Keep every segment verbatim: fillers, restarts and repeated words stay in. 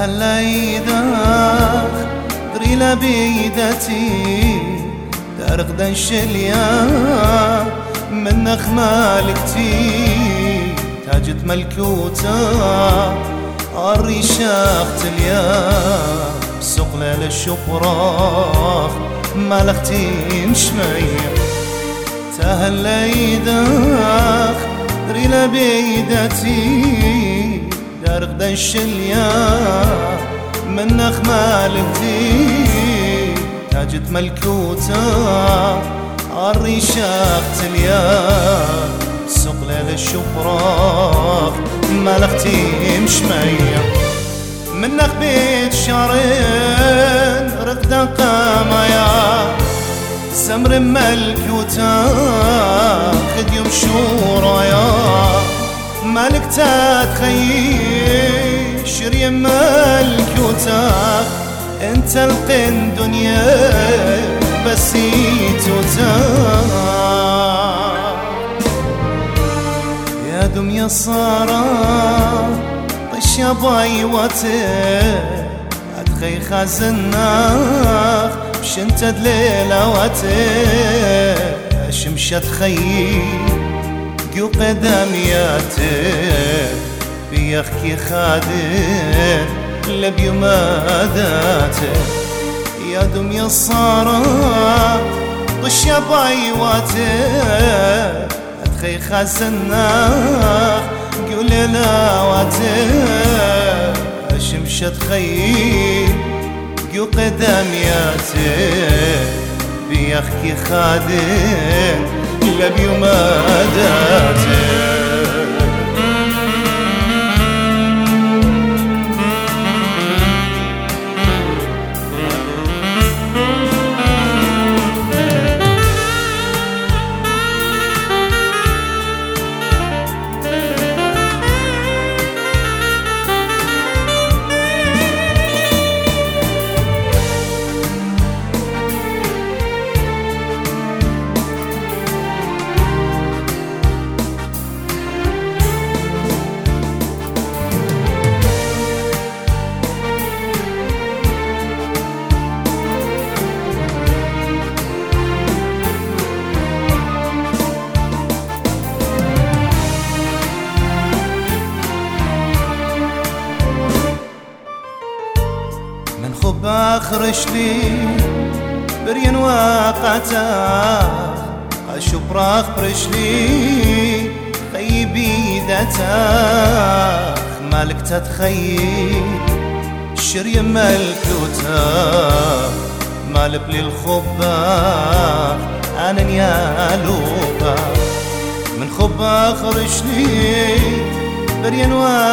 تهلا إيداك دريلا بيدتي دارق دنش اليا منخ مالكتي تاجت ملكوتا الريشاق تليا سقنا للشبراخ مالختي مشمية تهلا إيداك دريلا بيدتي دارق دنش اليا منخ مالكتي تاجت ملكوتا الريشاق تليا سقنا للشبراخ مالختي مشمية منخ بيت شعرين رقدة قامايا سمر ملكوتا خد يوم شورايا مالك تتخيل شري ملكوتا انت القن دنيا بسيتوتا يا دنيا صارا طش يا باي واتي ادخي خازناخ بشنت دليلة واتي شمشت خي قيو قدامياتي بيخكي خادر لبيو ماداتي يا دنيا الصارا طش يا باي واتي ادخي خازناخ قيو ليلة واتي شمشت خي قيو قدامياتي بيخكي خادر لبيو ماداتي اخرشتي برين واقعتا الشبراخ برشلي خيبي داتاخ مالك تتخيل الشري ملكوتا مالب للخباخ انا نيالوبا من خباخ رشلي برين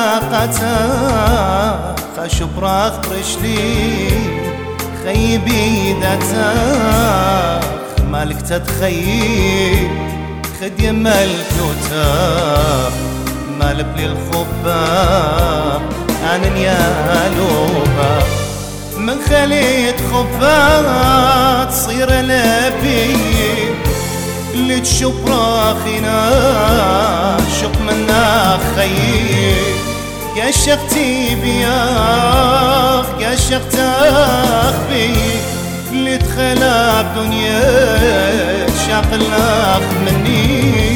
واقعتا شبراخ برشلي خيبي داتاخ مالك تتخيل خدي ملكوتا مالب للخباخ انا نيالوبا من خليت خباخ تصير لبي اللي تشبراخنا شق منا خيل يا شختي بياخ يا شختاخ بي اللي تخلى بدنيا شاقلاخ مني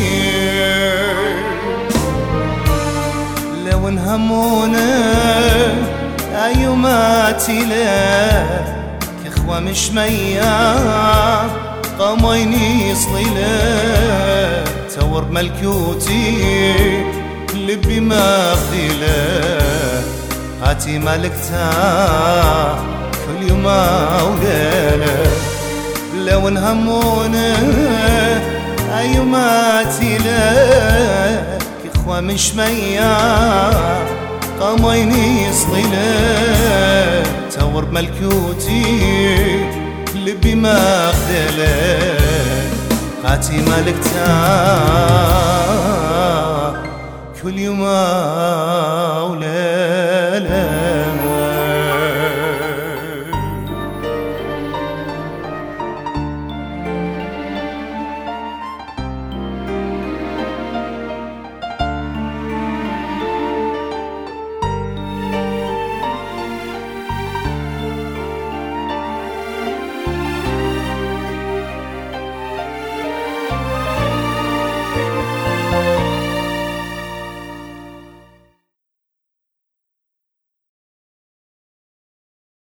لو انهمونا ايوماتي لك اخوة مش ميا قاميني صليلة تور ملكوتي لبي ما خذيله هاتي ملكتا كل يوم وليله لو انهمونا ايوماتي لك اخوة مش ميا قاميني صليله تور ملكوتي لبي ما خذيله هاتي ملكتا كل يوم أولاد